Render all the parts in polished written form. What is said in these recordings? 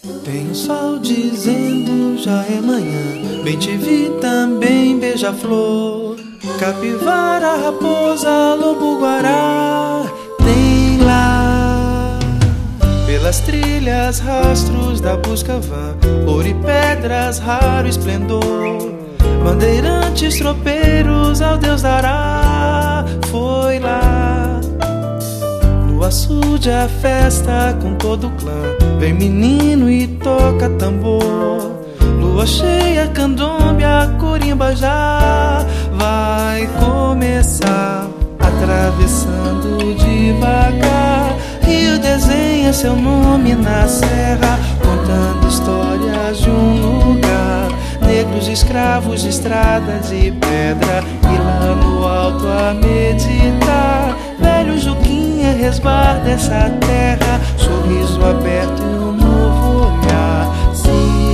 Tem o sol dizendo já é manhã, bem te vi também beija-flor, capivara, raposa, lobo-guará. Tem lá pelas trilhas rastros da busca vã, ouro e pedras, raro esplendor, bandeirantes, tropeiros ao Deus dará. Foi lá no açude a festa com todo o clã, vem menino e toca tambor, lua cheia, candombe, a corimba já vai começar. Atravessando devagar, rio desenha seu nome na serra, contando histórias de um lugar. Negros escravos de estrada de pedra, e lá no alto a meditar. Velho Juquinha resguarda essa terra, sorriso aberto e um novo olhar se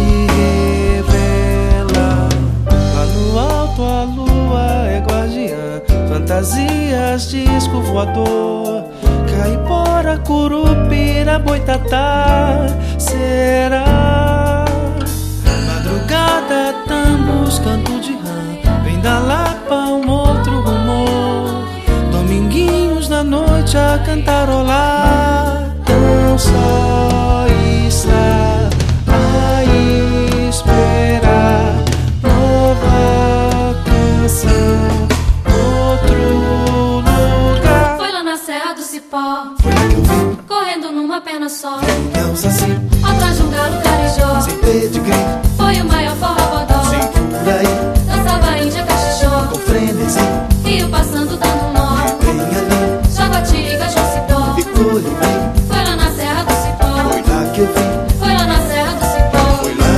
revela. Lá no alto a lua é guardiã, fantasias, disco voador, caipora, curupira, boitatá. Será madrugada, tambos, canto de rã, vem da Lapa um outro rumor, dominguinhos na noite a cantarolar. Tão só está a esperar nova canção, outro lugar. Foi lá na Serra do Cipó, Foi lá que eu vi correndo numa perna só, não saci, atrás de um galo carijó. sem pedigree, Foi o maior forró-bodó, sem por aí, dançava índia cachixó, com frenesi, rio passando dando nó, vem ali, Jaguatirica, João Cipó. e colibri. Foi lá na Serra do Cipó, Foi lá que eu vi, foi lá na Serra do Cipó. foi lá.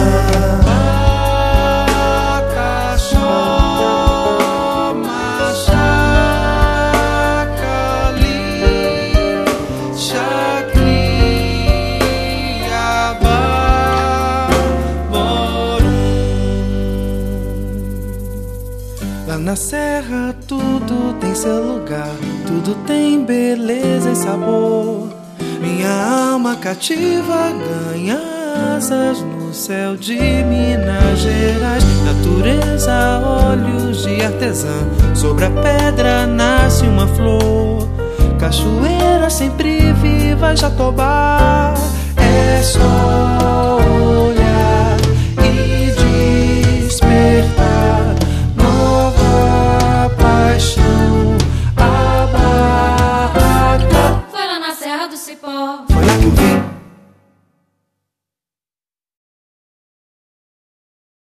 Cachó, machacali, chacriaba, borum. Lá na serra tudo tem seu lugar, tudo tem beleza e sabor. Minha alma cativa ganha asas no céu de Minas Gerais. Natureza, olhos de artesã, sobre a pedra nasce uma flor. Cachoeira sempre viva, Jatobá.